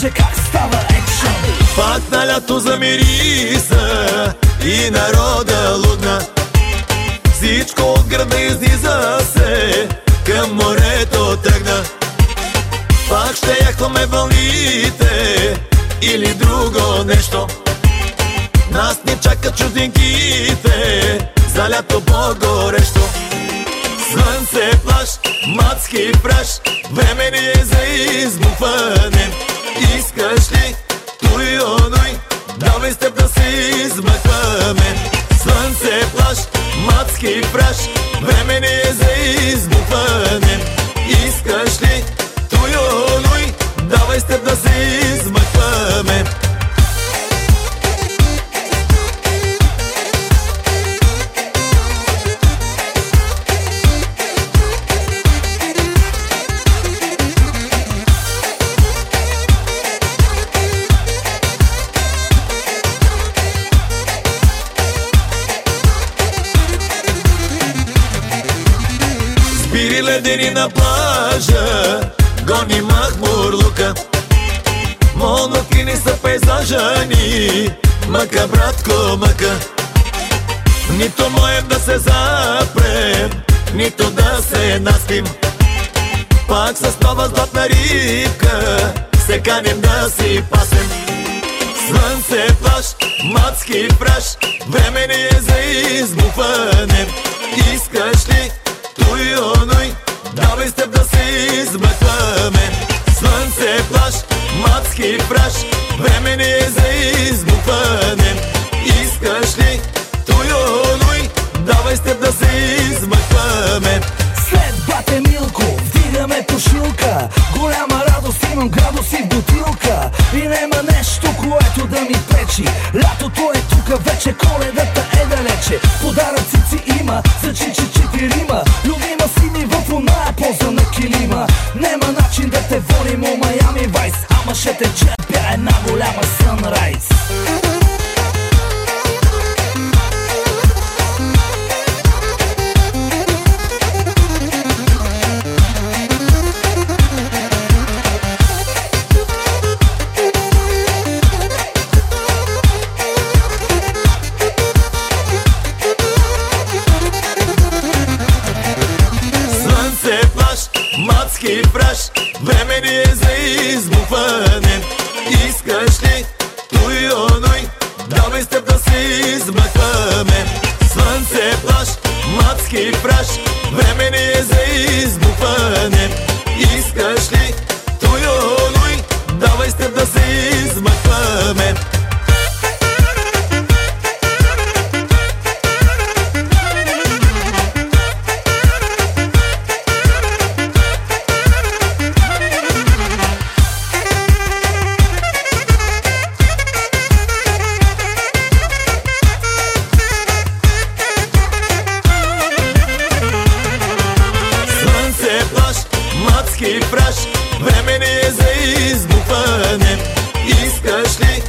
че как става екшън. Пак на лято замириса и народа лудна. Всичко от града изниза се, към морето тръгна. Пак ще яхваме вълните или друго нещо. Нас ни чакат чудинките за лято по-горещо. Слънце, плаж, мацки, праш, време ни е за избухване. Искаш ли туй, онуй, давай с теб да се измъкваме. Слънце, плаж, мацки, праш, време ни е за избухване. Искаш ли туй, онуй, давай с теб да се измъкваме. Спири ледени на плажа, гони махмурлука. Монокини са пейзажа ни, мъка, братко, мъка. Нито моем да се запрем, нито да се наспим. Пак с нова златна рибка се каним да си пасем. Слънце, плаж, мацки, праш, време ни е за избухване. Искаш ли туй, онуй, давай с теб да се измъкваме. Слънце, плаж, мацки, праш, време ни е за избухване. Искаш ли туй, онуй, давай с теб да се измъкваме. След бате Милко вдигаме пушилка, голяма радост имам, градуси в бутилка. И нема нещо, което да ми пречи. Лятото е тука вече, Коледата е далече. Подаръци има за чичи-четирима. Любима си ми в оная поза на килима. Нема начин да те водим о Майами Вайс, ама ще те черпя една голяма сънрайз. Мацки, праш, време ни е за избухване. Искаш ли туй, онуй, давай с теб да се измъкваме. Слънце, плаж, мацки, праш, време ни е за избухване. Искаш ли туй, онуй, давай с теб да се измъкваме. Мацки, праш, време ни е за избухване. Искаш ли